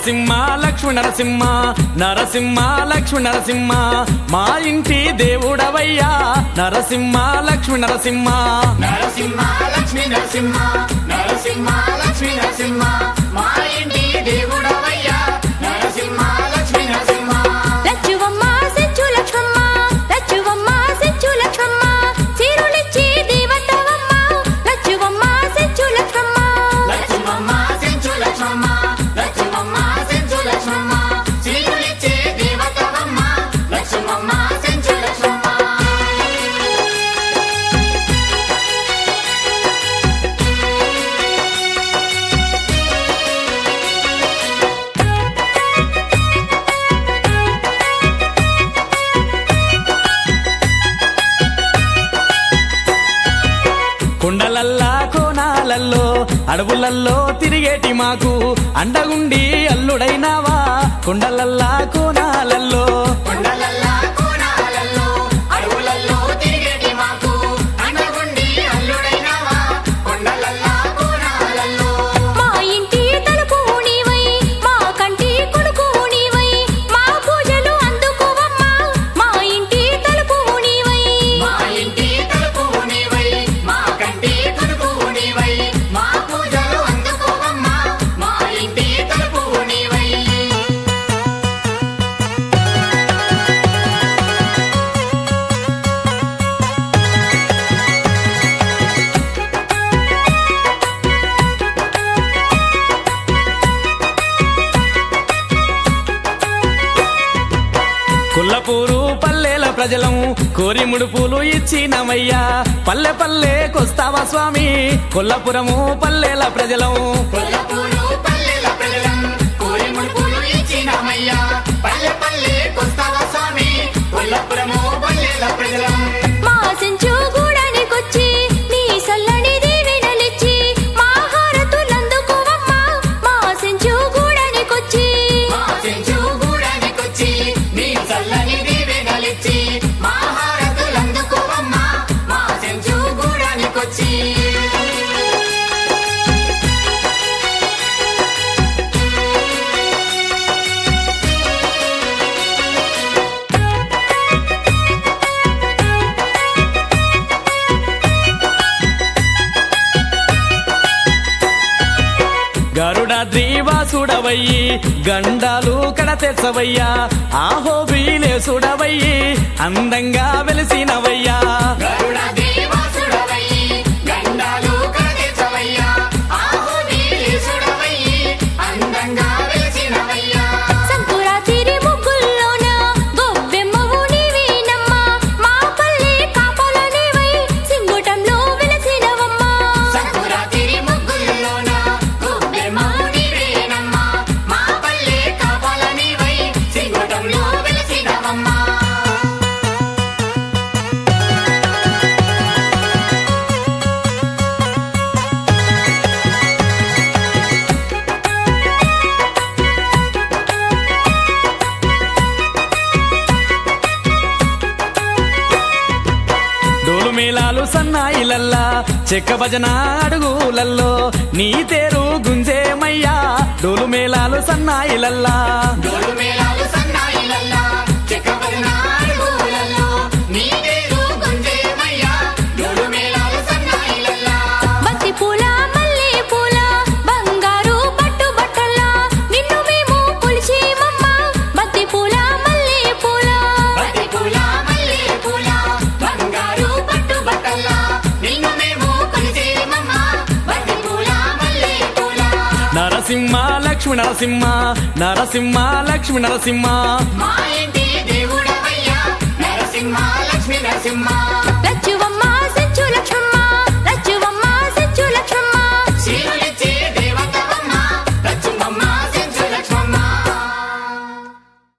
నరసింహ లక్ష్మీ నరసింహ నరసింహ లక్ష్మీ నరసింహ మా ఇంటి దేవుడవయ్యా నరసింహ లక్ష్మీ నరసింహ నరసింహ లక్ష్మీ నరసింహ నరసింహ లక్ష్మీ నరసింహ మా ఇంటి దేవుడవయ్యా నరసింహ లక్ష్మీ నరసింహ లచ్చువమ్మ సెంచు లక్ష్మమ్మ లచ్చువమ్మ సెంచు లక్ష్మమ్మ చీరులిచ్చి దేవతవమ్మ లచ్చువమ్మ సెంచు లక్ష్మమ్మ లక్ష్మమ్మ సెంచు లక్ష్మమ్మ లక్ష్మమ్మ సెంచు లక్ష్మమ్మ చీరులిచ్చే దేవతవమ్మ లక్ష్మమ్మ సెంచు లక్ష్మమ్మ కొండలల్లా కోనాలల్లో అడవులల్లో తిరిగేటి మాకు అండగుండి అల్లుడైనావా కొండలల్లా కోనాలల్లో కొండలల్లా కోనాలల్లో అడవులల్లో తిరిగేటి మాకు అండగుండి అల్లుడైనావా కొండలల్లా కోనాలల్లో మా ఇంటి తలుపు నీవై మా కంటి కొడుకు నీవై మా పూజలు అందుకోవమ్మ మా ఇంటి తలుపు నీవై మా ఇంటి తలుపు నీవై మా కంటి కొడుకు నీవై మా పూజలు అందుకోవమ్మా మా ఇంటి తలుపు నీవై కొల్లపూరు పల్లెల ప్రజలం కోరి ముడుపులు ఇచ్చినమయ్యా పల్లె పల్లెకొస్తావా స్వామి కొల్లపురము పల్లెల ప్రజలం కొల్లపూరు పల్లెల ప్రజలం కోరి ముడుపులు ఇచ్చినామయ్యా పల్లె పల్లెకొస్తావా స్వామి కొల్లపురము పల్లెల ప్రజలం మా సెంచు గూడానికొచ్చి నీ సల్లని దీవెనలిచ్చి మా హారతులందుకోవమ్మ మా సెంచు గూడానికొచ్చి మా చెంచు గూడానికొచ్చి నీ చల్లని దీవెనలిచ్చి మా హారతులందుకోవమ్మా మా చెంచు గూడానికొచ్చి గరుడాద్రివాసుడవయ్యి గండాలు కడతెచ్చవయ్యా ఆహోబీలేసుడవయ్యి అందంగా వెలిసినవయ్యా గరుడ దేవాసుడవయ్యి గండాలు కడతెచ్చవయ్యా ఆహోబీలేసుడవయ్యి అందంగా వెలిసినవయ్యా సంకురాతిరి ముగ్గుల్లోన గొబ్బెమ్మవు నీవేనమ్మ మా పల్లె కాపల నీవై సింగుటంలో వెలసినవమ్మ సంకురాతిరి ముగ్గుల్లోన గొబ్బెమ్మవు నీవేనమ్మా మా పల్లె కాపల నీవై సింగుటంలో వెలిసినవమ్మా డోలు మేళాలు సన్నాయిలల్లా చెక్క భజన అడుగులల్లో నీ తేరు గుంజేమయ్యా డోలు మేళాలు సన్నాయిలల్లా డోలు మేళాలు సన్నాయిలల్లా చెక్కబడిన అడుగులల్లో నీ పేరు గుంజేమయ్యా డోలు మేళాలు సన్నాయిలల్లా బంతి పూల మల్లె పూల బంగారు పట్టు బట్టల్లా నిన్ను మేము కొలిచేమమ్మ బంతి పూల మల్లె పూల బంతి పూల మల్లె పూల బంగారు పట్టు బట్టల్లా నిన్ను మేము కొలిచేమమ్మా బంతి పూల మల్లె పూల నరసింహ లక్ష్మీ నరసింహ నరసింహ లక్ష్మీ నరసింహ మా